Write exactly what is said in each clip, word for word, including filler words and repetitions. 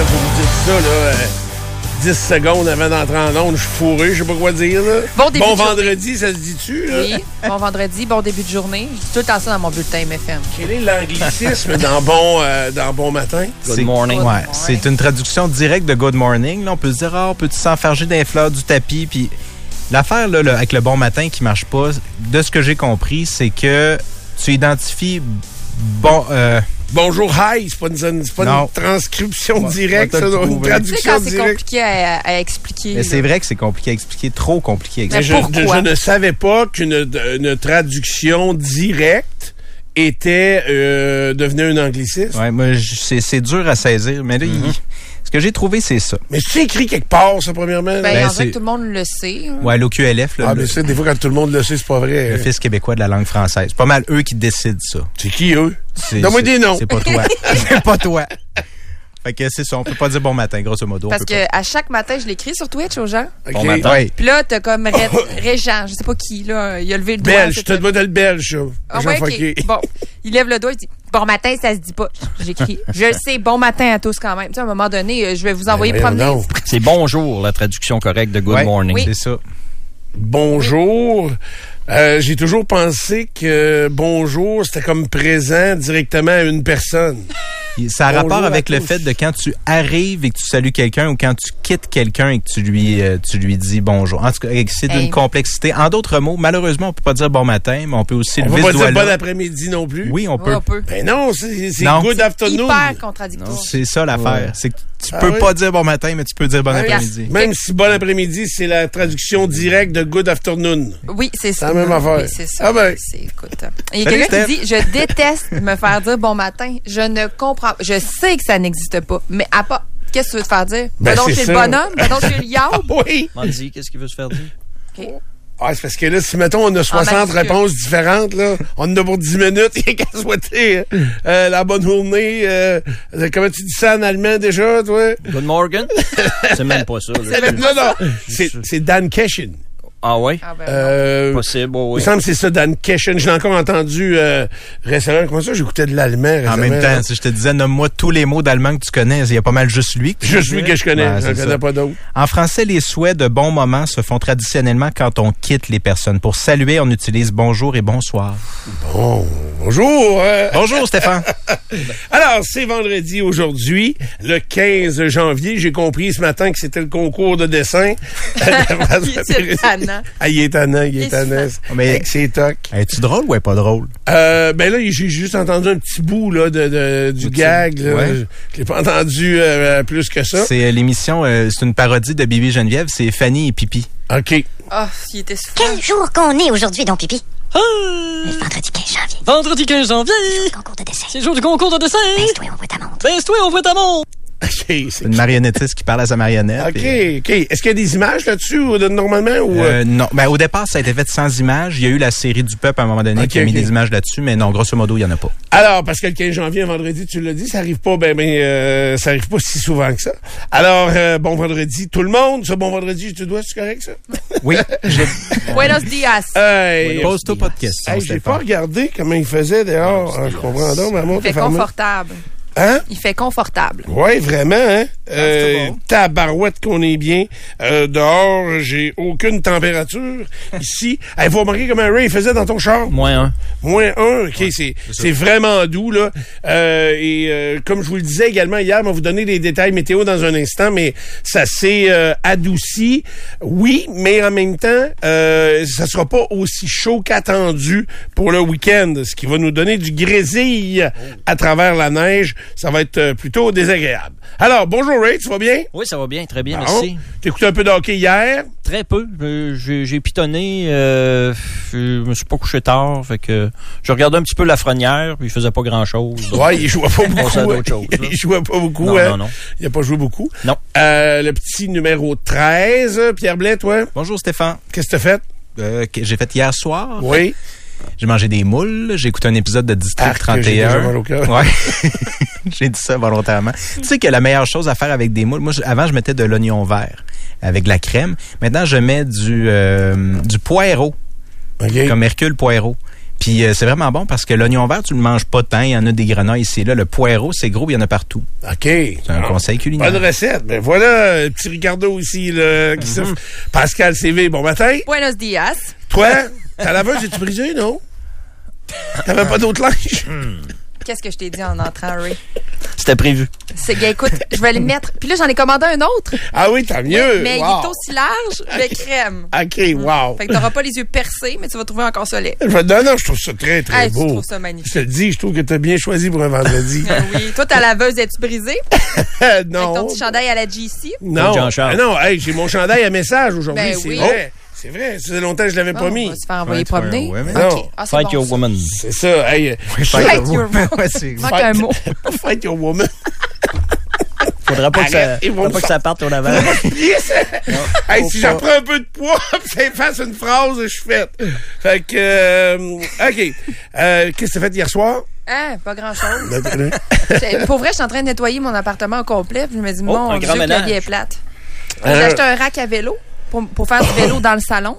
quand vous dites ça, là, euh, dix secondes avant d'entrer en onde, je suis fourré, je sais pas quoi dire, là. Bon début Bon de vendredi, ça se dit-tu, là? Oui, bon vendredi, bon début de journée. Je dis tout le temps ça dans mon bulletin M F M. Quel est l'anglicisme dans bon, euh, dans bon matin? Good morning. Good Ouais, morning. c'est une traduction directe de Good morning. Là, on peut se dire, ah, oh, peux-tu s'enfarger d'un fleur du tapis? Puis l'affaire là, là, avec le bon matin qui marche pas, de ce que j'ai compris, c'est que tu identifies bon. Euh, Bonjour, hi, c'est pas une, c'est pas Non. une transcription Ouais, directe, on va ça, te le une trouver. Tu sais, traduction quand c'est directe. compliqué à, à expliquer. mais là. c'est vrai que c'est compliqué à expliquer, trop compliqué à Mais expliquer. je, pourquoi? je ne savais pas qu'une une traduction directe était euh, devenue un anglicisme. Ouais, moi, je- c'est, c'est dur à saisir, mais là, il- ce que j'ai trouvé, c'est ça. Mais c'est écrit quelque part, ça, premièrement. là? Ben, Ben, en c'est- vrai, tout le monde le sait. hein. Ouais, l'O Q L F, là, ah, le, mais ça, des fois, quand tout le monde le sait, c'est pas vrai. le Office québécois de la langue française. C'est pas mal eux qui décident ça. C'est qui, eux? C'est, Donne-moi c'est- des noms. C'est pas toi. C'est pas toi. Fait que c'est ça, on peut pas dire bon matin, grosso modo. on Parce peut que à chaque matin, je l'écris sur Twitch aux gens. OK. Bon matin. Ouais. Puis là, t'as comme Ré- Régent, je sais pas qui, là, il a levé le doigt. Belge, c'est tu te dois de le belge, ça. Ah Jean ouais, Fauquier. OK. Bon, il lève le doigt, il dit « Bon matin, ça se dit pas. » J'écris « Je le sais, bon matin à tous quand même. » Tu sais, à un moment donné, euh, je vais vous envoyer Ben, voyons promener. donc. C'est bonjour, la traduction correcte de good Ouais, morning. Oui. C'est ça. Bonjour. Euh, j'ai toujours pensé que bonjour, c'était comme présent directement à une personne. Ça a Bonjour rapport à avec le tous. fait de quand tu arrives et que tu salues quelqu'un ou quand tu quittes quelqu'un et que tu lui euh, tu lui dis bonjour. En tout cas, c'est d'une Hey. complexité. En d'autres mots, malheureusement, on peut pas dire bon matin, mais on peut aussi On lever va pas ce dire bon doigt-là. après-midi non plus. Oui, on Ouais, peut. on peut. Ben non, c'est c'est Non. good afternoon. Hyper contradictoire. C'est ça l'affaire. C'est que tu Ah peux oui? pas dire bon matin, mais tu peux dire bon Même- après-midi. Même si bon après-midi, c'est la traduction directe de good afternoon. Oui, c'est ça. C'est la même affaire. Oui, c'est ça. Ah ben. C'est, écoute, il y a Salut, quelqu'un qui Steph. dit « Je déteste me faire dire bon matin. Je ne comprends pas. Je sais que ça n'existe pas. Mais à part... Qu'est-ce que tu veux te faire dire? Ben, Va donc c'est chez ça. le bonhomme. Va donc chez le yaourt. Oui. Mandy, qu'est-ce qu'il veut se faire dire? OK. Ah, c'est parce que là, si, mettons, on a soixante majuscule. réponses différentes, là, on en a pour dix minutes, il y a qu'à souhaiter euh, la bonne journée. Euh, comment tu dis ça en allemand déjà, toi? Good morning? C'est même pas ça. là. Non, non, c'est c'est Dan Keshin. Ah ouais? Ah ben, Euh, Possible, Il oh, me oui. semble que c'est ça, Dan Keshin. Je l'ai encore entendu euh, récemment. Comment ça, j'écoutais de l'allemand récemment. En même temps, si je te disais, nomme-moi tous les mots d'allemand que tu connais, il y a pas mal juste lui. que tu Juste disais. lui que je connais. Ouais, J'en c'est connais ça. pas d'autres. En français, les souhaits de bons moments se font traditionnellement quand on quitte les personnes. Pour saluer, on utilise bonjour et bonsoir. Bon, bonjour. euh. Bonjour, Stéphane. Alors, c'est vendredi aujourd'hui, le quinze janvier. J'ai compris ce matin que c'était le concours de dessin. C'est tannant. Ah, il est tannant, il est Il tannant. est Mais- Avec ses tocs. Es-tu drôle ou est pas drôle? Euh, ben là, j'ai juste entendu un petit bout là, de, de- du Petit- gag. Là. ouais. Je je l'ai pas entendu euh, plus que ça. C'est euh, l'émission, euh, c'est une parodie de Bibi Geneviève, c'est Fanny et Pipi. OK. Ah, il était souffrant. Quel jour qu'on est aujourd'hui, donc, Pipi? Ah, Le vendredi quinze janvier. vendredi quinze janvier, Concours de dessin. c'est le jour du concours de dessin. Baisse-toi, on voit ta montre. Baisse-toi, on voit ta montre. OK. c'est- C'est une marionnettiste qui parle à sa marionnette. OK, et- OK. Est-ce qu'il y a des images là-dessus ou de- normalement? Ou, euh, Euh, non. Ben, au départ, ça a été fait sans images. Il y a eu la série du peuple à un moment donné Ok, qui a mis ok. des images là-dessus, mais non, grosso modo, il y en a pas. Alors, parce que le quinze janvier, un vendredi, tu l'as dit, ça arrive pas, ben, ben, euh, ça arrive pas si souvent que ça. Alors, euh, bon vendredi, tout le monde. Ce bon vendredi, je te dois, c'est correct, ça? Oui. J'ai Buenos dias. Hey, pose toi pas de questions, hey, j'ai Stéphane. pas regardé comment il faisait dehors. Ah, je comprends donc, ma Il montre fait est fermée. confortable. Hein? Il fait confortable. Ouais, vraiment, hein? Euh, c'est bon. tabarouette qu'on est bien. Euh, dehors, j'ai aucune température. Ici, hey, vous remarquez comment Ray faisait dans ton char? Moins un. Moins un, OK, c'est c'est vraiment doux, là. Euh, et euh, comme je vous le disais également hier, on va vous donner les détails météo dans un instant, mais ça s'est euh, adouci. Oui, mais en même temps, euh, ça sera pas aussi chaud qu'attendu pour le week-end, ce qui va nous donner du grésil à travers la neige. Ça va être euh, plutôt désagréable. Alors, bonjour Ray, tu vas bien? Oui, ça va bien, très bien, Bon. merci. T'écoutais un peu de hockey hier? Très peu. Euh, J'ai j'ai pitonné. Euh, je me suis pas couché tard. Fait que je regardais un petit peu Lafrenière, puis il faisait pas grand-chose. donc- Ouais, il jouait pas beaucoup. passait à hein. d'autres choses, là. Il jouait pas beaucoup, Non, hein? non, non. Il a pas joué beaucoup. Non. Euh, le petit numéro treize, Pierre Blais, toi, Bonjour, Stéphane. qu'est-ce que t'as fait? Euh, que j'ai fait hier soir. Oui. J'ai mangé des moules. J'ai écouté un épisode de District Arc, trente j'ai et déjà un. mal au cœur. Ouais. J'ai dit ça volontairement. Tu sais que la meilleure chose à faire avec des moules, moi, je- avant, je mettais de l'oignon vert avec de la crème. Maintenant, je mets du, euh, du poireau, OK. comme Hercule Poirot. Puis euh, c'est vraiment bon parce que l'oignon vert, tu le manges pas tant. Il y en a des grenades ici et là. Le poireau, c'est gros, il y en a partout. OK. C'est un ah, conseil culinaire. Bonne recette. Ben voilà, petit Ricardo ici, là, qui mm-hmm. Pascal C V, bon matin. Buenos dias. Toi, ta laveuse, es-tu brisée, non? T'avais pas d'autre linge? Qu'est-ce que je t'ai dit en entrant, Ray? C'était prévu. C'est gars, écoute, je vais le mettre. Puis là, j'en ai commandé un autre. Ah oui, tant mieux. Oui, mais wow. Il est aussi large, mais okay. Crème. OK, wow. Fait que t'auras pas les yeux percés, mais tu vas trouver encore soleil. Non, non, je trouve ça très, très hey, beau. Je trouve ça magnifique. Je te le dis, je trouve que t'as bien choisi pour un vendredi. Ah oui. Toi, ta laveuse, es-tu brisée? Non. Avec ton petit chandail à la G C? Non. Ah non, hey, j'ai mon chandail à message aujourd'hui, ben c'est oui. vrai. C'est vrai, ça fait longtemps que je l'avais oh, pas mis. On va se faire envoyer promener. Okay. Ah, Fight bon, your ça. woman. C'est ça. Hey, fight, fight your woman. Ouais, c'est manque un mot. Fight your woman. Faudra pas, Arrête, que, ça, faudra pas que ça parte au lavage. Hey, si j'en prends un peu de poids, ça efface une phrase, je suis faite. Fait que, euh, OK. Euh, qu'est-ce que t'as fait hier soir? Hein, pas grand-chose. Pour vrai, je suis en train de nettoyer mon appartement au complet. Puis je me dis, oh, mon Dieu, que la vie est plate. Euh... J'ai acheté un rack à vélo pour, pour faire du vélo dans le salon.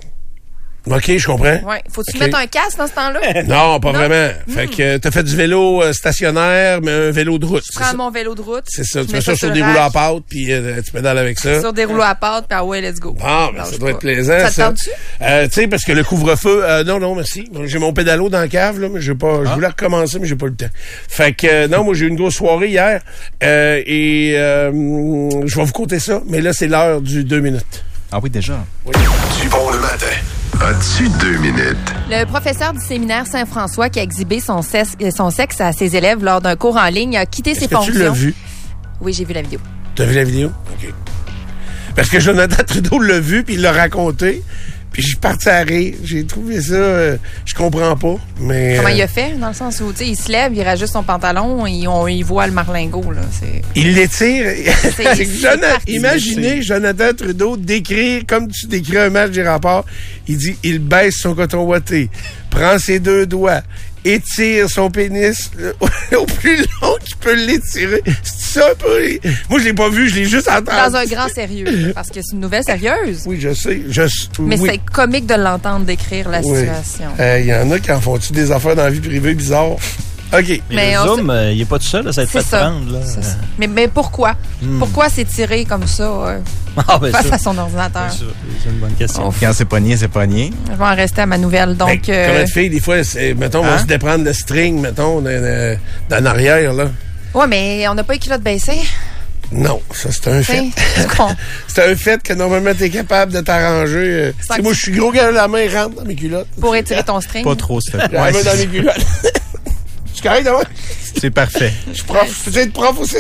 OK, je comprends. Ouais. Faut-tu okay. mettre un casque dans ce temps-là? Non, pas non? vraiment. Mm. Fait que t'as fait du vélo euh, stationnaire, mais un vélo de route. Je prends mon vélo de route. C'est ça. Tu mets ça, ça sur des rouleaux à pâte, puis euh, tu pédales avec ça. Sur des rouleaux à pâte, puis ah ouais, let's go. Bon, ben, ça doit être plaisant, ça. Ça te tente-tu? Euh, tu sais, parce que le couvre-feu, euh, non, non, merci. J'ai mon pédalo dans la cave, là, mais j'ai pas, ah. je voulais recommencer, mais j'ai pas le temps. Fait que, euh, non, moi, j'ai eu une grosse soirée hier, euh, et euh, je vais vous compter ça, mais là, c'est l'heure du deux minutes. Ah oui, déjà. Oui. Du bon le matin. As-tu deux minutes? Le professeur du séminaire Saint-François qui a exhibé son sexe, son sexe à ses élèves lors d'un cours en ligne a quitté Est-ce ses que fonctions. Tu l'as vu? Oui, j'ai vu la vidéo. Tu as vu la vidéo? OK. Parce que Jonathan Trudeau l'a vu, puis il l'a raconté. Puis je suis parti à rire. J'ai trouvé ça... Euh, je comprends pas, mais... Comment euh, il a fait? Dans le sens où, tu sais, il se lève, il rajoste son pantalon, et on y voit le marlingot, là. C'est... Il l'étire. C'est, c'est Jonathan, imaginez Jonathan Trudeau décrire, comme tu décris un match des Rapports, il dit, il baisse son coton ouaté, prend ses deux doigts, étire son pénis au plus long qu'il peut l'étirer. C'est ça un peu... Moi, je l'ai pas vu, je l'ai juste entendu. Dans un grand sérieux, parce que c'est une nouvelle sérieuse. Oui, je sais. Je, Mais oui. c'est comique de l'entendre décrire la oui. situation. Il euh, y en a qui en font-tu des affaires dans la vie privée bizarres? OK. Mais, mais le Zoom, sait... euh, il est pas tout seul, là, ça va être fait ça. prendre. Là. C'est ça. Mais, mais pourquoi? Hmm. Pourquoi s'étirer comme ça euh, ah, ben face ça. à son ordinateur? C'est, c'est une bonne question. Quand c'est pogné, c'est pogné. Je vais en rester à ma nouvelle. Donc, mais, euh... Comment de filles, des fois, c'est, mettons, on hein? va se déprendre le string, mettons, d'en arrière, là. Ouais, mais on n'a pas les culottes baissées. Non, ça, c'est un fait. Con. C'est un fait que normalement, t'es capable de t'arranger. Euh, moi, je suis gros gars, la main rentre dans mes culottes. Pour étirer ton string? Pas trop, c'est La main dans mes culottes. Je suis correct, d'abord? C'est parfait. Je suis prof. Je peux être prof aussi.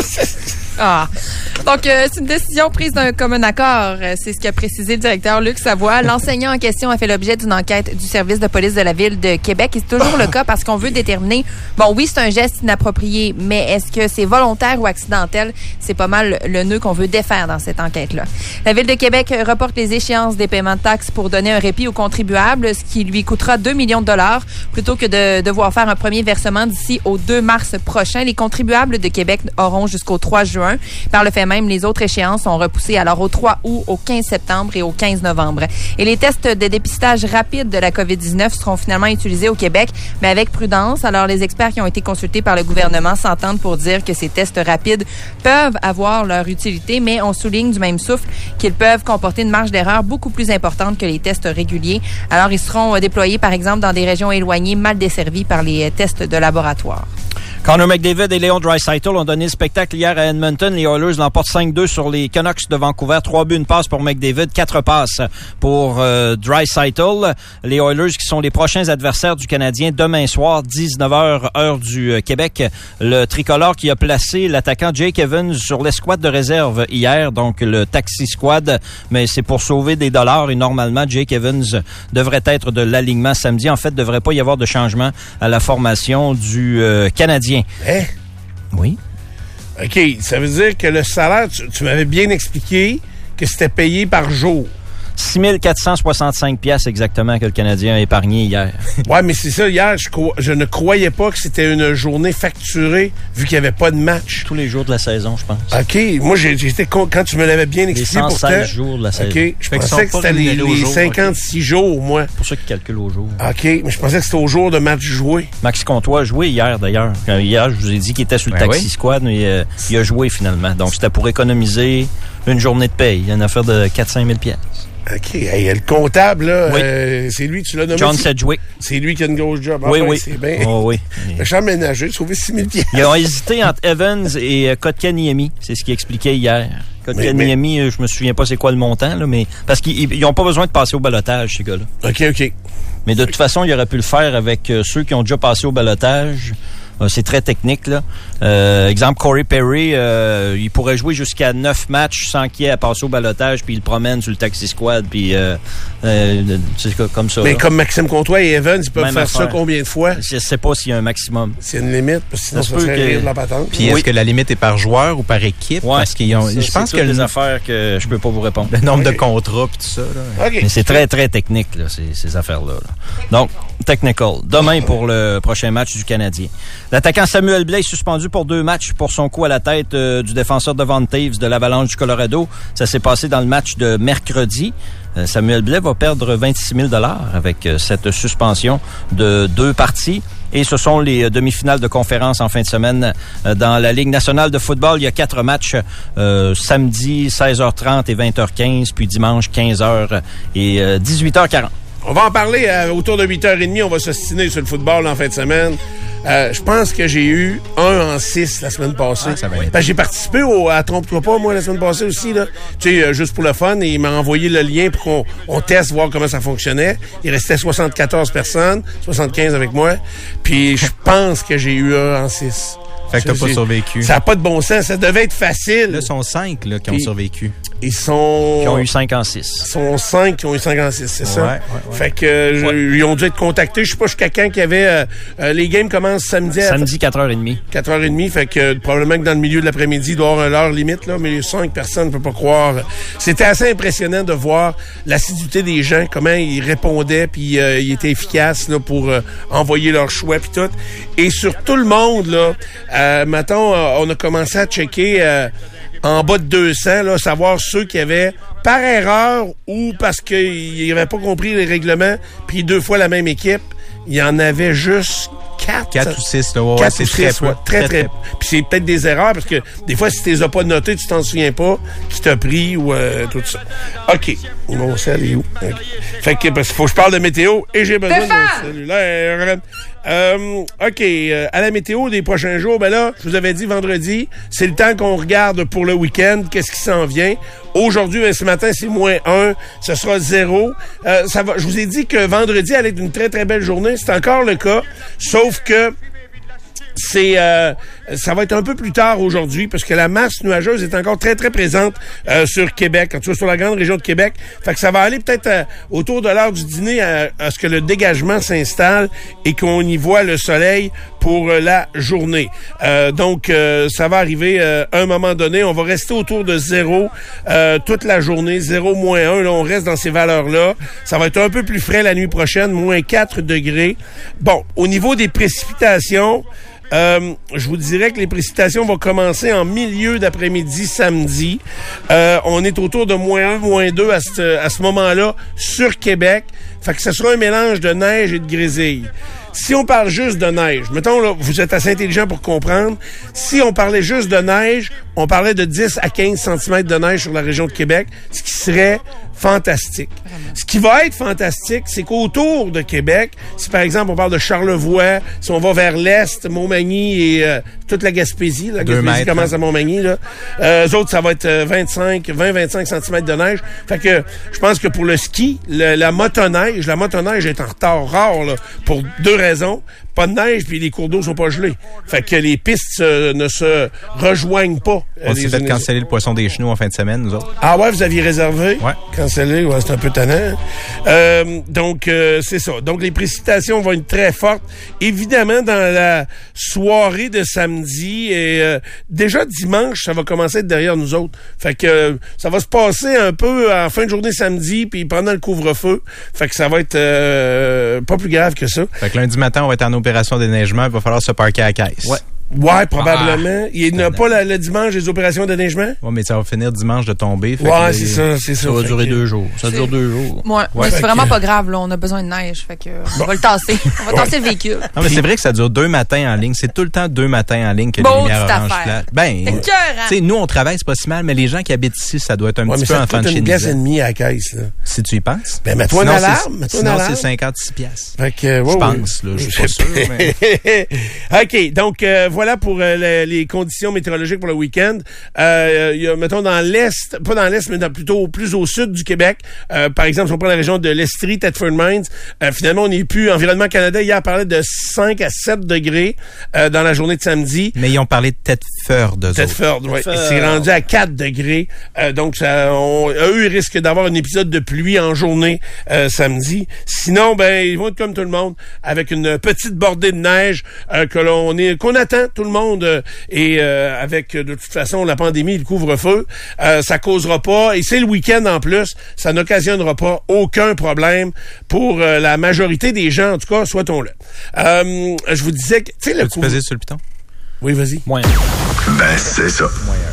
Ah. Donc, euh, c'est une décision prise d'un commun accord. C'est ce qu'a précisé le directeur Luc Savoie. L'enseignant en question a fait l'objet d'une enquête du service de police de la Ville de Québec. Et c'est toujours le cas parce qu'on veut déterminer, bon, oui, c'est un geste inapproprié, mais est-ce que c'est volontaire ou accidentel? C'est pas mal le nœud qu'on veut défaire dans cette enquête-là. La Ville de Québec reporte les échéances des paiements de taxes pour donner un répit aux contribuables, ce qui lui coûtera deux millions de dollars, plutôt que de devoir faire un premier versement d'ici au deux mars prochain. Les contribuables de Québec auront jusqu'au trois juin. Par le fait même, les autres échéances sont repoussées alors au trois août, au quinze septembre et au quinze novembre. Et les tests de dépistage rapide de la covid dix-neuf seront finalement utilisés au Québec, mais avec prudence. Alors, les experts qui ont été consultés par le gouvernement s'entendent pour dire que ces tests rapides peuvent avoir leur utilité, mais on souligne du même souffle qu'ils peuvent comporter une marge d'erreur beaucoup plus importante que les tests réguliers. Alors, ils seront déployés, par exemple, dans des régions éloignées, mal desservies par les tests de laboratoire. Connor McDavid et Leon Draisaitl ont donné le spectacle hier à Edmonton. Les Oilers l'emportent cinq deux sur les Canucks de Vancouver. Trois buts, une passe pour McDavid, quatre passes pour euh, Draisaitl. Les Oilers qui sont les prochains adversaires du Canadien demain soir, dix-neuf heures, heure du euh, Québec. Le tricolore qui a placé l'attaquant Jake Evans sur l'escouade de réserve hier, donc le taxi squad, mais c'est pour sauver des dollars et normalement Jake Evans devrait être de l'alignement samedi. En fait, il ne devrait pas y avoir de changement à la formation du euh, Canadien. Hein? Oui. OK, ça veut dire que le salaire, tu, tu m'avais bien expliqué que c'était payé par jour. six mille quatre cent soixante-cinq piastres exactement que le Canadien a épargné hier. Ouais, mais c'est ça, hier, je, cro- je ne croyais pas que c'était une journée facturée, vu qu'il n'y avait pas de match. Tous les jours de la saison, je pense. OK. Moi, j'ai, j'étais con- quand tu me l'avais bien expliqué, Les cent seize pourtant. jours de la saison. OK. Je Fait qu'ils pensais sont que pas c'était les, rémunérés au les jour, cinquante-six jours, moi. C'est pour ça qu'ils calculent au jour. OK. Mais je pensais que c'était au jour de match joué. Maxi Comtois a joué hier, d'ailleurs. Euh, Hier, je vous ai dit qu'il était sur le Ben taxi oui. squad, mais euh, il a joué finalement. Donc, c'était pour économiser une journée de paye. Il y a une affaire de quatre à cinq mille piastres. OK. Hey, le comptable, là, Oui. euh, c'est lui, tu l'as nommé. John c'est- Sedgwick. C'est lui qui a une grosse job. Oui, Enfin, oui. C'est bien. Oh, oui. Méchant ménager, sauver six mille pieds. Ils ont hésité entre Evans et euh, Kotkaniemi. C'est ce qu'il expliquait hier. Kotkaniemi, euh, je me souviens pas c'est quoi le montant, là, mais parce qu'ils ils ont pas besoin de passer au ballottage, ces gars-là. OK, OK. Mais de toute façon, il aurait pu le faire avec euh, ceux qui ont déjà passé au ballottage. Euh, c'est très technique, là. Euh, exemple, Corey Perry, euh, il pourrait jouer jusqu'à neuf matchs sans qu'il ait à passer au ballottage, puis il le promène sur le taxi squad, puis euh, euh, c'est comme ça. Mais là. comme Maxime Comtois et Evans, ils peuvent Même faire ça affaire. combien de fois? Je sais pas s'il y a un maximum. C'est une limite, parce que sinon, Ça ça, se serait peut que- rire de la patente. Puis Oui. est-ce que la limite est par joueur ou par équipe? Ouais. Parce qu'ils ont, Ça, je pense c'est que toutes le, des affaires que je peux pas vous répondre. le nombre Ok. de contrats puis tout ça, là. OK. Mais c'est très, très technique, là, ces, ces affaires-là. là. Donc, technical. Demain pour le prochain match du Canadien. L'attaquant Samuel Blais est suspendu pour deux matchs pour son coup à la tête euh, du défenseur Devon Taves de l'Avalanche du Colorado. Ça s'est passé dans le match de mercredi. Euh, Samuel Blais va perdre vingt-six mille dollars avec euh, cette suspension de deux parties. Et ce sont les euh, demi-finales de conférence en fin de semaine euh, dans la Ligue nationale de football. Il y a quatre matchs euh, samedi seize heures trente et vingt heures quinze, puis dimanche quinze heures et euh, dix-huit heures quarante. On va en parler euh, autour de huit heures trente. On va s'ostiner sur le football en fin de semaine. Euh, je pense que j'ai eu un en six la semaine passée. Ah, ça va être- Parce que j'ai participé au, à Trompe-toi pas, moi, la semaine passée aussi, là. Tu sais, euh, juste pour le fun. Et il m'a envoyé le lien pour qu'on on teste, voir comment ça fonctionnait. Il restait soixante-quatorze personnes, soixante-quinze avec moi. Puis je pense que j'ai eu un en six. Fait que t'as pas C'est- survécu. Ça n'a pas de bon sens. Ça devait être facile. Là, ils sont cinq là, qui ont Puis- survécu. Ils sont... Qui ont eu cinq en six. Ils sont cinq qui ont eu cinquante-six, c'est Ouais, ça? ouais, ouais. Fait que euh, je- ils ont dû être contactés. Je sais pas jusqu'à quand qu'il y avait... euh, euh, les games commencent samedi à Samedi, quatre heures trente. quatre heures trente. Fait que euh, probablement que dans le milieu de l'après-midi, il doit y avoir l'heure limite, là, mais cinq personnes, ne peut pas croire. C'était assez impressionnant de voir l'assiduité des gens, comment ils répondaient, puis euh, ils étaient efficaces là, pour euh, envoyer leur choix, puis tout. Et sur tout le monde, là, euh, mettons, euh, on a commencé à checker... euh, en bas de deux cents, là, savoir ceux qui avaient, par erreur ou parce qu'ils n'avaient pas compris les règlements, puis deux fois la même équipe, il y en avait juste quatre. Quatre ou six, là. Ouais, Quatre c'est ou très six, peu. ouais. Très, très. Puis c'est peut-être des erreurs, parce que des fois, si tu les as pas notés, tu t'en souviens pas, qui t'a pris ou euh, tout ça. OK. Mon sel est où? OK. Fait que, parce qu'il faut que je parle de météo et j'ai besoin de mon cellulaire. Euh, OK. Euh, à la météo des prochains jours, ben là, je vous avais dit vendredi, c'est le temps qu'on regarde pour le week-end, qu'est-ce qui s'en vient. Aujourd'hui, ben, ce matin, c'est moins un, ce sera zéro. Euh, ça va, je vous ai dit que vendredi allait être une très, très belle journée. C'est encore le cas, sauf que c'est euh, ça va être un peu plus tard aujourd'hui parce que la masse nuageuse est encore très très présente euh, sur Québec, en tout cas sur la grande région de Québec. Fait que ça va aller peut-être euh, autour de l'heure du dîner à, à ce que le dégagement s'installe et qu'on y voit le soleil pour euh, la journée. Euh, donc euh, ça va arriver euh, à un moment donné. On va rester autour de zéro euh, toute la journée, zéro moins un. Là, on reste dans ces valeurs-là. Ça va être un peu plus frais la nuit prochaine, moins quatre degrés. Bon, au niveau des précipitations, Euh, je vous dirais que les précipitations vont commencer en milieu d'après-midi samedi. Euh, on est autour de moins un, moins deux à ce, à ce moment-là sur Québec. Fait que ce sera un mélange de neige et de grésil. Si on parle juste de neige, mettons, là, vous êtes assez intelligent pour comprendre, si on parlait juste de neige, on parlait de dix à quinze centimètres de neige sur la région de Québec, ce qui serait fantastique. Ce qui va être fantastique, c'est qu'autour de Québec, si par exemple on parle de Charlevoix, si on va vers l'est, Montmagny et euh, toute la Gaspésie, la Deux Gaspésie mètres, commence hein. à Montmagny, là, euh, eux autres, ça va être vingt-cinq, vingt à vingt-cinq centimètres de neige. Fait que je pense que pour le ski, le, la motoneige, la motoneige est en retard rare là, pour deux raison. Pas de neige, puis les cours d'eau sont pas gelés. Fait que les pistes euh, ne se rejoignent pas. On euh, s'est les fait unes- canceller le poisson des chenaux en fin de semaine, nous autres. Ah ouais, vous aviez réservé? Ouais. Cancellé, ouais, c'est un peu tannant. Euh, donc, euh, c'est ça. Donc, les précipitations vont être très fortes. Évidemment, dans la soirée de samedi, et euh, déjà dimanche, ça va commencer à être derrière nous autres. Fait que euh, ça va se passer un peu en fin de journée samedi, puis pendant le couvre-feu. Fait que ça va être euh, pas plus grave que ça. Fait que lundi matin, on va être en opération déneigement, il va falloir se parquer à la caisse. Ouais. Ouais, probablement. Ah, Il n'y a pas la- le dimanche des opérations de neigement? Ouais, mais ça va finir dimanche de tomber. Fait que Ouais, là, c'est il- ça, c'est ça. Ça va Fait durer que- deux jours. Ça C'est- dure deux jours. Ouais, mais Fait c'est vraiment que- pas grave, là. On a besoin de neige. Fait que, on va le tasser. On va tasser le véhicule. Non, mais c'est vrai que ça dure deux matins en ligne. C'est tout le temps deux matins en ligne que Bon, les lumières petite oranges affaire. flattent. Ben, C'est tu écœurant. sais, nous, on travaille, c'est pas si mal, mais les gens qui habitent ici, ça doit être un Ouais, mais petit peu ça en te coûte fin de une pièce et chez demie à la caisse, là. Si tu y penses. Ben, mets-toi une Sinon, alarme, c'est- mets-toi une Sinon, alarme. c'est cinquante-six piastres. Fait que, ouais, Je ouais. pense, là, je suis pas sûr, mais- OK, donc euh, voilà pour euh, le- les conditions météorologiques pour le week-end. Euh, il y a, mettons, dans l'Est, pas dans l'Est, mais dans, plutôt plus au sud du Québec. Euh, par exemple, si on prend la région de l'Estrie, Thetford Mines, euh, finalement, on n'est plus... Environnement Canada, hier, parlait de cinq à sept degrés euh, dans la journée de samedi. Mais ils ont parlé de Thetford, eux autres. Thetford, oui. Thetford. C'est rendu à quatre degrés. Euh, donc, ça, on, eux, ils risquent d'avoir un épisode de pluie en journée euh, samedi. Sinon, ben, ils vont être comme tout le monde, avec une petite bordée de neige euh, que l'on est, qu'on attend tout le monde. euh, et euh, avec, de toute façon, la pandémie, le couvre-feu, euh, ça causera pas. Et c'est le week-end en plus. Ça n'occasionnera pas aucun problème pour euh, la majorité des gens, en tout cas, soit-on-le. Euh, je vous disais que, tu sais, le Peux-tu couvre... peser sur le piton? Oui, vas-y. Moyen. Ben, c'est ça.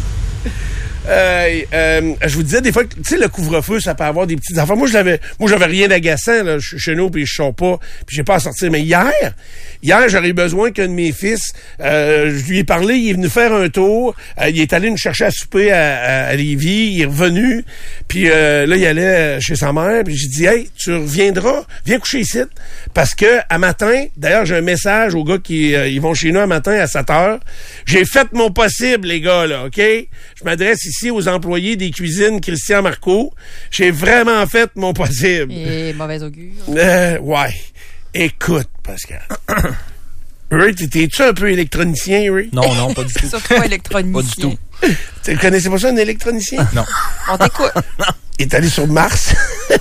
Euh, euh, je vous disais des fois que, tu sais, le couvre-feu, ça peut avoir des petites affaires. Moi, je l'avais, moi, j'avais rien d'agaçant, là. Je suis chez nous, puis je sors pas, puis j'ai pas à sortir. Mais hier, hier, j'aurais eu besoin qu'un de mes fils, euh, je lui ai parlé, il est venu faire un tour, euh, il est allé nous chercher à souper à, à, à Lévis, il est revenu, puis euh, là, il allait chez sa mère, puis j'ai dit, hey, tu reviendras, viens coucher ici, parce que, à matin, d'ailleurs, j'ai un message aux gars qui, euh, ils vont chez nous à matin à sept heures. J'ai fait mon possible, les gars, là, OK? Je m'adresse ici aux employés des cuisines Christian Marco. J'ai vraiment fait mon possible. Et mauvais augure. Euh, ouais. Écoute, Pascal. Ray, t'es-tu un peu électronicien, Ray? Non, non, pas du tout. Sauf pas électronicien. Pas du tout. Tu connaissais pas ça, un électronicien? Non. On t'écoute. Il est allé sur Mars.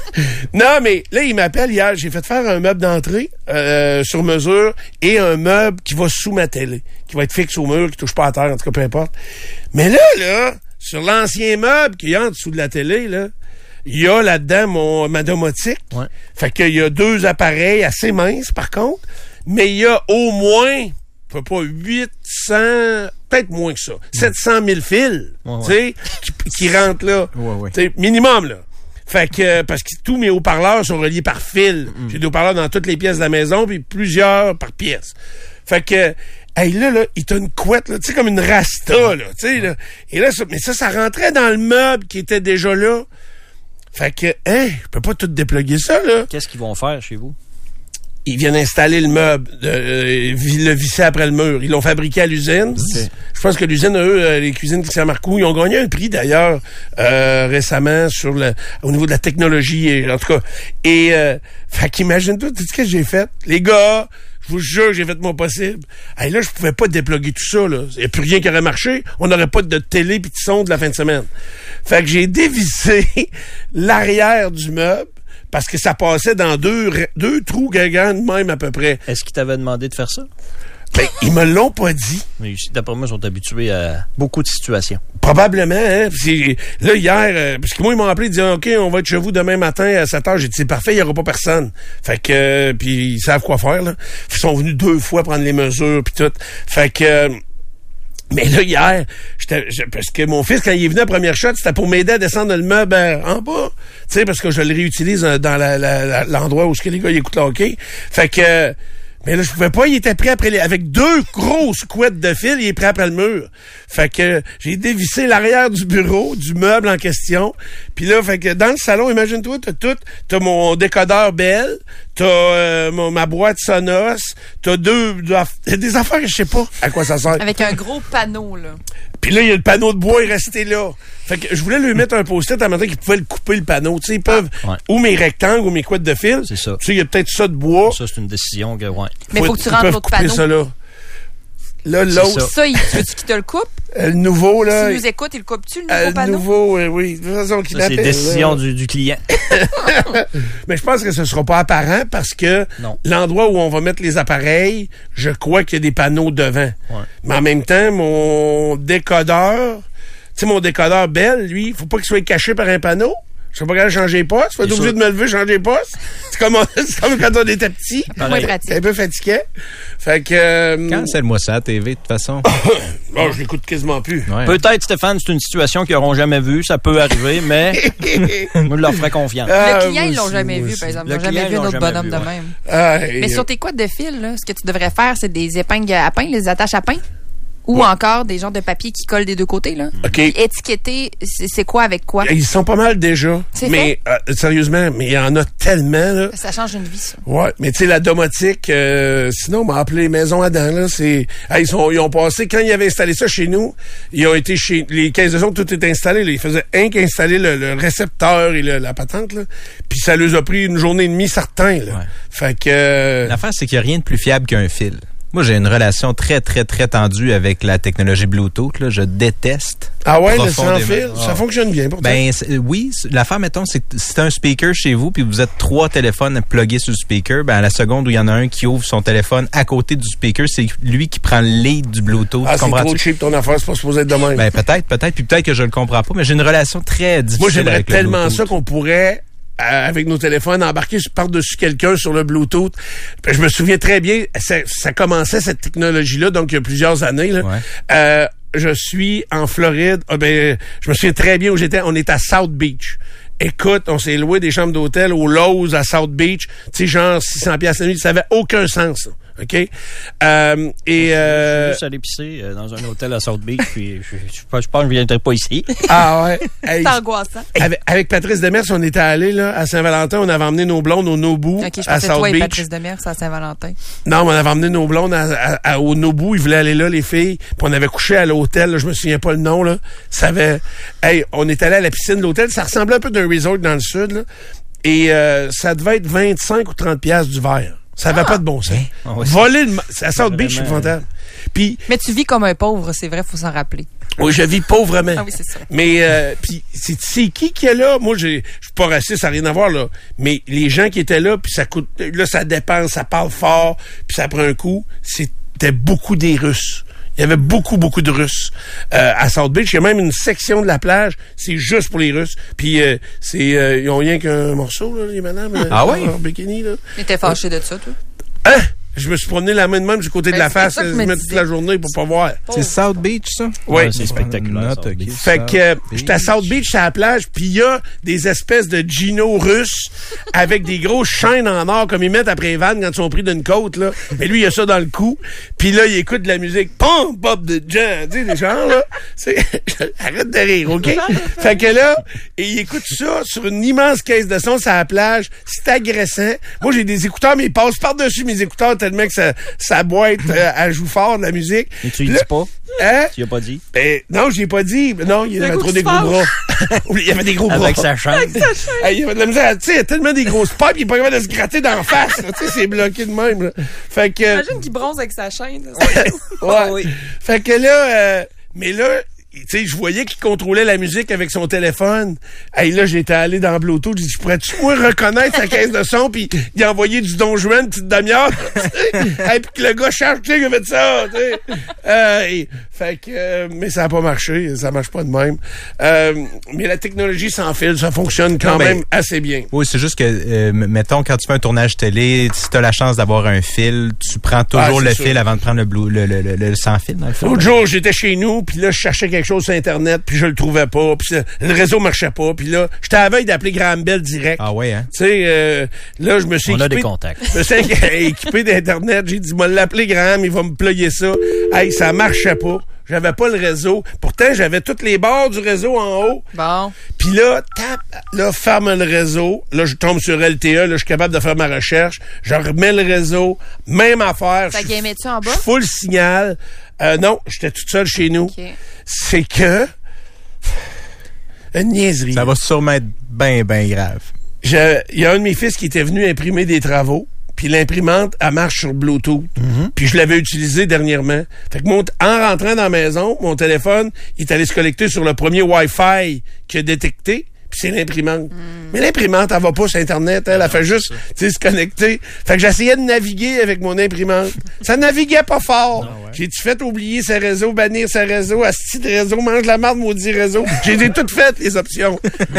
Non, mais là, il m'appelle hier. J'ai fait faire un meuble d'entrée euh, sur mesure et un meuble qui va sous ma télé, qui va être fixe au mur, qui touche pas à terre, en tout cas, peu importe. Mais là, là, sur l'ancien meuble qui est en dessous de la télé, là, il y a là-dedans mon, ma domotique. Ouais. Fait qu'il y a deux appareils assez minces, par contre, mais il y a au moins, je sais pas, huit cents, peut-être moins que ça, sept cent mille fils, Ouais, ouais. tu sais, qui, qui rentrent là. Ouais, ouais. Tu sais, minimum, là. Fait que, euh, parce que tous mes haut-parleurs sont reliés par fil. J'ai des haut-parleurs dans toutes les pièces de la maison, puis plusieurs par pièce. Fait que, hey, là, là, il t'a une couette, là, tu sais, comme une rasta, là, tu sais, là. Et là, ça, mais ça, ça rentrait dans le meuble qui était déjà là. Fait que, hein, je peux pas tout dépluguer ça, là. Qu'est-ce qu'ils vont faire chez vous? Ils viennent installer le meuble, euh, vi- le visser après le mur. Ils l'ont fabriqué à l'usine. Je pense que l'usine, eux, euh, les cuisines Christian Marcoux, ils ont gagné un prix d'ailleurs euh, récemment sur le au niveau de la technologie, et, en tout cas. Et euh, fait qu'imagine-toi, tu sais ce que j'ai fait? Les gars, je vous jure, j'ai fait mon possible. Hey, là, je pouvais pas dépluguer tout ça, là. Il n'y a plus rien qui aurait marché. On n'aurait pas de télé pis de son de la fin de semaine. Fait que j'ai dévissé l'arrière du meuble parce que ça passait dans deux, deux trous gagants de même à peu près. Est-ce qu'ils t'avaient demandé de faire ça? Ben, ils me l'ont pas dit. Mais ici, d'après moi, ils sont habitués à beaucoup de situations. Probablement, hein. Puis c'est- là, hier, euh, parce que moi, ils m'ont appelé, ils disaient, OK, on va être chez vous demain matin à sept heures. J'ai dit, c'est parfait, il n'y aura pas personne. Fait que, euh, puis ils savent quoi faire, là. Ils sont venus deux fois prendre les mesures, puis tout. Fait que, euh, mais là, hier, j'étais, je- parce que mon fils, quand il est venu à première shot, c'était pour m'aider à descendre le meuble euh, en bas. Tu sais, parce que je le réutilise euh, dans la, la- la- l'endroit où ce que les gars ils écoutent le hockey. Fait que, euh, mais là, je pouvais pas, il était prêt après les, avec deux grosses couettes de fil, il est prêt après le mur. Fait que, j'ai dévissé l'arrière du bureau, du meuble en question. Puis là, fait que dans le salon, imagine-toi, t'as tout, t'as mon décodeur Bell, t'as euh, ma, ma boîte Sonos, t'as deux, deux des affaires que je sais pas à quoi ça sert. Avec un gros panneau, là. Puis là, il y a le panneau de bois, il est resté là. Fait que je voulais lui mettre un post-it à matin qu'ils pouvaient le couper, le panneau. Tu sais, ils peuvent, Ah, ouais. ou mes rectangles, ou mes couettes de fil. C'est ça. Tu sais, il y a peut-être ça de bois. Ça, c'est une décision que, ouais. Mais faut que tu ils rentres peuvent l'autre couper panneau. ça là. Là, l'autre, Ça, il, tu veux-tu qu'il te le coupe? euh, le nouveau, là. S'il nous écoute, il le coupe-tu, le nouveau euh, le panneau? nouveau, oui, oui. De toute façon, qu'il Ça, c'est appelle, décision là. du, du client. Mais je pense que ce sera pas apparent parce que Non. l'endroit où on va mettre les appareils, je crois qu'il y a des panneaux devant. Ouais. Mais en même temps, mon décodeur, tu sais, mon décodeur Bell, lui, faut pas qu'il soit caché par un panneau. Je sais pas quand changer les postes. Faut être C'est obligé sûr. de me lever, changer les postes. C'est comme, c'est comme quand on était petit. Moins C'est pratique. un peu fatigué. Fait que, euh, Cancelle-moi ça à la T V, de toute façon. bon, je l'écoute quasiment plus. Ouais. Peut-être, Stéphane, c'est une situation qu'ils n'auront jamais vue. Ça peut arriver, mais moi, je leur ferai confiance. Ah, Le client, moi ils l'ont aussi, jamais moi vu, aussi. par exemple. Le Ils n'ont jamais client, vu ils un l'ont autre jamais bonhomme vu, de ouais. même. Ah, et- Mais sur tes couettes de fil, là, ce que tu devrais faire, c'est des épingles à pain, les attaches à pain. Ou encore des genres de papier qui collent des deux côtés, là. OK. Puis étiqueter, c'est c'est quoi avec quoi? Ils sont pas mal déjà. C'est Mais, euh, sérieusement, mais il y en a tellement, là. Ça change une vie, ça. Ouais, mais tu sais, la domotique, euh, sinon, on m'a appelé Maison Adam, là, c'est... Hey, ils, sont, ils ont passé, quand ils avaient installé ça chez nous, ils ont été chez... Les caisses de son, tout est installé, là. Ils faisaient un qu'installer le, le récepteur et le- la patente, là. Puis ça leur a pris une journée et demie, certain, là. Ouais. Fait que... euh, L'affaire, c'est qu'il n'y a rien de plus fiable qu'un fil. Moi, j'ai une relation très, très, très tendue avec la technologie Bluetooth. Là. Je déteste. Ah ouais, le sans profondément. fil, ça Ah. fonctionne bien pour toi. Ben c'est- oui, c'est- l'affaire, mettons, c'est que si t'as un speaker chez vous puis vous êtes trois téléphones plugués sur le speaker, ben à la seconde où il y en a un qui ouvre son téléphone à côté du speaker, c'est lui qui prend le lead du Bluetooth. Ah, c'est Comprends-tu? trop cheap ton affaire, c'est pas supposé être de même. Ben peut-être, peut-être, puis peut-être que je le comprends pas, mais j'ai une relation très difficile Moi, j'aimerais avec le tellement Bluetooth. ça qu'on pourrait, euh, avec nos téléphones, embarquer par-dessus quelqu'un sur le Bluetooth. Puis je me souviens très bien, ça, ça commençait cette technologie-là, donc il y a plusieurs années. Là. Ouais. Euh, je suis en Floride. Ah, ben, je me souviens très bien où j'étais. On est à South Beach. Écoute, on s'est loué des chambres d'hôtel au Lowe's à South Beach. Tu sais, genre six cents piastres la nuit. Ça avait aucun sens. ça. OK? Euh, et... Je Euh, suis juste allé pisser euh, dans un hôtel à South Beach, puis je, je, je pense que je ne viendrai pas ici. ah ouais. Hey, C'est angoissant. avec, avec Patrice Demers, on était allés là, à Saint-Valentin. On avait emmené nos blondes au Nobu OK, je à pensais South toi et Beach. Patrice Demers à Saint-Valentin. Non, mais on avait emmené nos blondes à, à- à- au Nobu. Ils voulaient aller là, les filles. Puis on avait couché à l'hôtel. Là, je me souviens pas le nom. Là. Ça avait... Hey, on est allé à la piscine de l'hôtel. Ça ressemblait un peu d'un resort dans le sud. Là. Et euh, ça devait être vingt-cinq ou trente piastres du verre. Ça avait pas de bon sens. Ah ouais, Voler le... ma- À South Beach, c'est Vraiment. épouvantable. Puis, Mais tu vis comme un pauvre, c'est vrai, faut s'en rappeler. oui, je vis pauvrement. Ah oui, c'est ça. Mais euh, puis c'est c'est qui qui est là? Moi, j'ai je suis pas raciste, ça n'a rien à voir là. Mais les gens qui étaient là, puis ça coûte, là ça dépense, ça parle fort, puis ça prend un coup. C'était beaucoup des Russes. Il y avait beaucoup, beaucoup de Russes euh, à South Beach. Il y a même une section de la plage, c'est juste pour les Russes. Puis euh, c'est euh, ils ont rien qu'un morceau là, les madames. Ah euh, oui? en bikini là. T'étais fâché de ça, toi? Hein? Je me suis promené la main de même du côté de Ben, la c'est face, ça que je je me me toute disais. la journée pour pas voir. C'est South Beach, ça? Oui. Ouais, c'est spectaculaire. Note, South ok. Beach. Fait que euh, South j'étais à Beach. South Beach, à la plage, puis il y a des espèces de Gino russes avec des grosses chaînes en or comme ils mettent après les vannes quand ils sont pris d'une côte, là. Mais lui, il a ça dans le cou. Puis là, il écoute de la musique. Pum! Bob de Jan! Tu sais, des gens, là. C'est... Arrête de rire, OK? Fait que là, et il écoute ça sur une immense caisse de son sur la plage. C'est agressant. Moi, j'ai des écouteurs, mais ils passent par-dessus mes écouteurs tellement que ça, ça boite, euh, elle joue fort de la musique. Et tu lui Là- dis pas? Hein? Tu lui as pas dit? Ben, non, j'y ai pas dit. Non, il y avait coup trop qui des se gros fâche. bras. Oui, il y avait des gros bras. Avec sa chaîne. Hey, il y avait de la misère. Tu sais, il y a tellement des grosses pipes, il est pas capable de se gratter d'en face. là. Tu sais, c'est bloqué de même. Là. Fait que... Imagine qu'il bronze avec sa chaîne. ouais. Fait que là... euh, mais là... Tu sais, je voyais qu'il contrôlait la musique avec son téléphone. Hey, là, j'étais allé dans Bluetooth. J'ai dit, je pourrais-tu, moi, reconnaître sa caisse de son, puis il a envoyé du Don Juan, une petite demi-heure. Hey, puis que le gars cherche, tu sais, il a fait ça, tu sais. Euh, et- fait que, euh, mais ça a pas marché. Ça marche pas de même. Euh, mais la technologie sans fil, ça fonctionne quand Non, ben, même assez bien. Oui, c'est juste que, euh, m- mettons, quand tu fais un tournage télé, si tu as la chance d'avoir un fil, tu prends toujours Ah, c'est le sûr. fil avant de prendre le, blue, le, le, le, le sans fil, dans le fond. L'autre jour, j'étais chez nous, puis là, je cherchais quelque chose sur Internet, puis je le trouvais pas, puis ça- le réseau marchait pas, puis là, j'étais à la veille d'appeler Graham Bell direct. Ah ouais, hein? Tu sais, euh, là, je me suis On a équipé... des contacts. Je me suis équipé d'Internet. J'ai dit, moi, l'appeler Graham, il va me plugger ça. Hey, ça marchait pas. j'avais pas le réseau. Pourtant, j'avais toutes les barres du réseau en haut. Bon. Puis là, tape, là, ferme le réseau. Là, je tombe sur L T E. Là, je suis capable de faire ma recherche. Je remets le réseau. Même affaire. Ça gamait-tu en bas? Je full signal. Euh, non, j'étais toute seule chez nous. Okay. C'est que... Une niaiserie. Ça va sûrement être bien, bien grave. Il y a un de mes fils qui était venu imprimer des travaux. Puis l'imprimante, elle marche sur Bluetooth. Mm-hmm. Puis je l'avais utilisé dernièrement. Fait que mon, en rentrant dans la maison, mon téléphone, il est allé se connecter sur le premier Wi-Fi qu'il a détecté. Puis c'est l'imprimante. Mm. Mais l'imprimante, elle va pas sur Internet. Elle, elle fait juste se connecter. Fait que j'essayais de naviguer avec mon imprimante. Ça naviguait pas fort. Ah ouais. J'ai-tu fait oublier ses réseaux, bannir ses réseaux, asti de réseau, mange la marde, maudit réseau. J'ai des toutes faites, les options.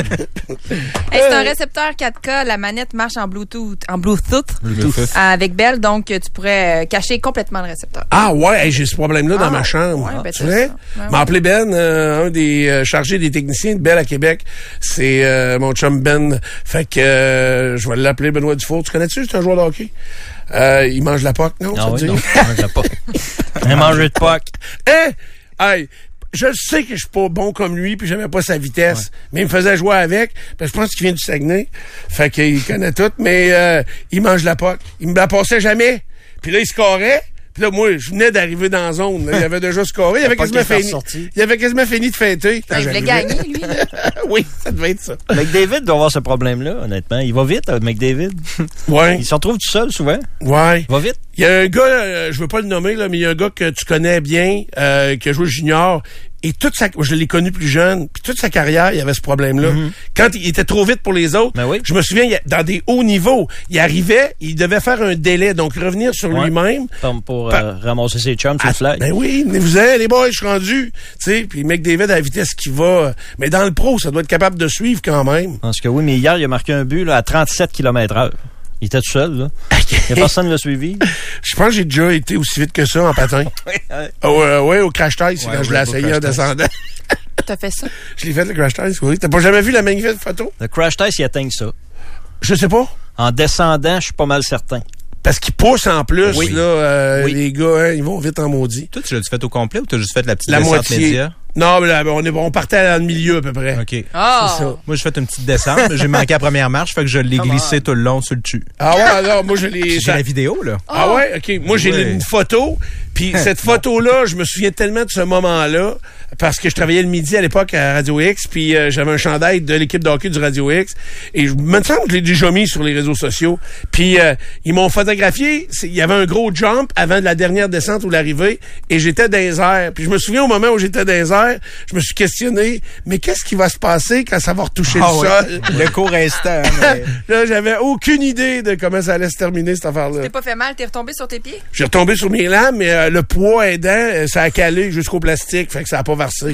Hey, c'est un récepteur quatre K. La manette marche en Bluetooth. En Bluetooth. Bluetooth. Avec Bell, donc tu pourrais cacher complètement le récepteur. Ah ouais, hey, j'ai ce problème-là ah, dans ma chambre. Ouais, ben tu sais? Ouais, m'a appelé Ben, euh, un des euh, chargés des techniciens de Bell à Québec. C'est euh, mon chum Ben. Fait que euh, je vais l'appeler Benoît Dufour. Tu connais-tu? C'est un joueur de hockey. Euh, il mange la poque, non? Ah ça oui, dit? non, il mange la poque. Il mange de poque. Hein? Hey, je sais que je suis pas bon comme lui, puis j'aimais pas sa vitesse. Ouais. Mais il me faisait jouer avec. Parce que je pense qu'il vient du Saguenay. Fait qu'il connaît tout, mais euh, il mange la poque. Il me la passait jamais. Puis là, il scorait. Puis là, moi, je venais d'arriver dans la zone. Là. Il avait déjà scoré. Il avait quasiment fini. Il avait quasiment fini de fêter. Il voulait gagner, lui. Oui, ça devait être ça. McDavid doit avoir ce problème-là, honnêtement. Il va vite, McDavid. Ouais. Il se retrouve tout seul, souvent. Ouais. Il va vite. Il y a un gars, euh, je veux pas le nommer, là, mais il y a un gars que tu connais bien, euh, qui a joué junior. Et toute sa, je l'ai connu plus jeune, puis toute sa carrière, il y avait ce problème-là. Mm-hmm. Quand il était trop vite pour les autres, ben oui. je me souviens, il, dans des hauts niveaux, il arrivait, il devait faire un délai, donc revenir sur ouais. lui-même. Comme pour par, euh, ramasser ses chums sur le flag. Ben oui, vous avez les boys, je suis rendu. Tu sais, puis McDavid à la vitesse qu'il va. Mais dans le pro, ça doit être capable de suivre quand même. Parce que oui, mais hier, il a marqué un but là, à trente-sept kilomètres heure. Il était tout seul, là. Il n'y a personne qui l'a suivi. Je pense que j'ai déjà été aussi vite que ça en patin. oui, oh, euh, ouais, au crash test, ouais, quand je l'ai essayé en descendant. T'as fait ça? Je l'ai fait, le crash test, oui. T'as pas jamais vu la magnifique photo? Le crash test, il atteint ça. Je sais pas. En descendant, je suis pas mal certain. Parce qu'ils poussent en plus, oui. là, euh, oui. les gars, hein, ils vont vite en maudit. Toi, tu l'as-tu fait au complet ou t'as juste fait la petite la descente moitié. média? Non, mais là, on, est, on partait dans le milieu à peu près. OK. Oh. C'est ça. Moi, j'ai fait une petite descente. J'ai manqué la première marche, fait que je l'ai Come glissé on. tout le long sur le dessus. Ah ouais, non, moi je l'ai... J'ai la vidéo, là. Oh. Ah ouais? OK. Moi, j'ai ouais. une photo. Puis cette photo-là, je me souviens tellement de ce moment-là parce que je travaillais le midi à l'époque à Radio X, puis euh, j'avais un chandail de l'équipe de hockey du Radio X. Et je me semble que je l'ai déjà mis sur les réseaux sociaux. Puis euh, ils m'ont photographié. Il y avait un gros jump avant de la dernière descente ou l'arrivée. Et j'étais dans les airs. Puis je me souviens au moment où j'étais dans les airs, je me suis questionné, mais qu'est-ce qui va se passer quand ça va retoucher ah, le ouais. sol? Le court instant. Mais... Là, j'avais aucune idée de comment ça allait se terminer, cette affaire-là. Tu t'es pas fait mal? T'es retombé sur tes pieds? J'ai retombé sur mes lames, mais euh, le poids aidant, euh, ça a calé jusqu'au plastique, fait que ça a pas versé.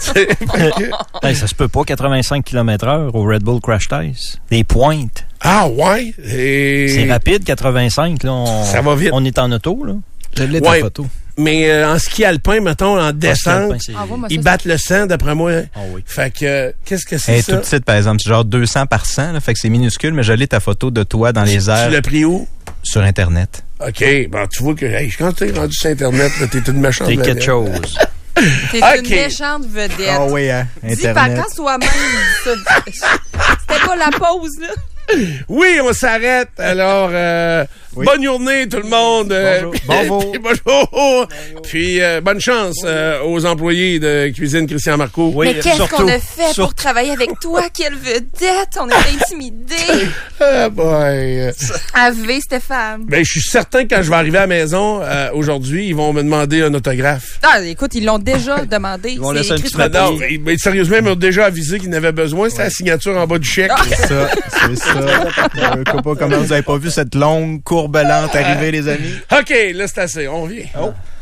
que... hey, ça se peut pas, quatre-vingt-cinq kilomètres heure au Red Bull Crash Test. Des pointes. Ah ouais? Et... C'est rapide, quatre-vingt-cinq. Là, on... Ça va vite. On est en auto, là. Je l'ai ouais. ta photo. Mais euh, en ski alpin, mettons, en descente, alpin, ah, moi, ils battent le sang, d'après moi. Hein. Oh, oui. Fait que, euh, qu'est-ce que c'est Elle est ça? tout petite, par exemple. C'est genre deux cents par cent, là, fait que c'est minuscule, mais je l'ai ta photo de toi dans les airs. Tu l'as pris où? Sur Internet. OK. Ben, tu vois que hey, quand t'es rendu sur Internet, là, t'es une méchante T'es vedette. quelque chose. T'es okay. une méchante vedette. Ah oh, oui, hein? Dis par quand soi-même. C'était pas la pause, là. Oui, on s'arrête. Alors, euh, oui. bonne journée tout le monde. Bonjour. Bonjour. Puis, bonjour. Bonjour. Puis euh, bonne chance euh, aux employés de Cuisine Christian Marcoux. Oui, mais qu'est-ce surtout, qu'on a fait surtout. pour travailler avec toi? Quelle vedette! On est intimidés. Ah boy. A V, Stéphane. Ben, je suis certain que quand je vais arriver à la maison euh, aujourd'hui, ils vont me demander un autographe. Ah, écoute, ils l'ont déjà demandé. Ils vont laisser un petit non, mais, mais sérieusement, ils m'ont déjà avisé qu'ils n'avaient besoin. C'était ouais. la signature en bas du chèque. C'est ça, c'est ça. Euh, comment vous avez pas vu cette longue courbe lente arriver, les amis? OK, là, c'est assez. On vient. Oh.